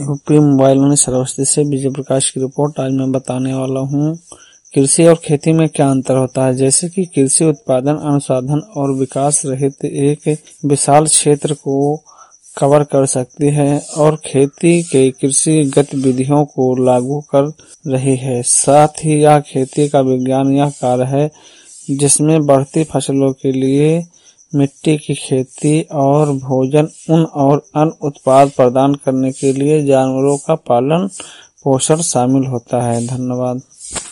UP mobile news सर्वस्ती से विजय प्रकाश की report. आज मैं बताने वाला हूँ कृषि और खेती में क्या अंतर होता है। जैसे कि कृषि उत्पादन, अनुसंधान और विकास रहित एक विशाल क्षेत्र को कवर कर सकती है और खेती के कृषि गतिविधियों को लागू कर रही है। साथ ही यह खेती का विज्ञान यह कार्य है जिसमें बढ़ती फसलों के लिए मिट्टी की खेती और भोजन, ऊन और अन्य उत्पाद प्रदान करने के लिए जानवरों का पालन पोषण शामिल होता है। धन्यवाद।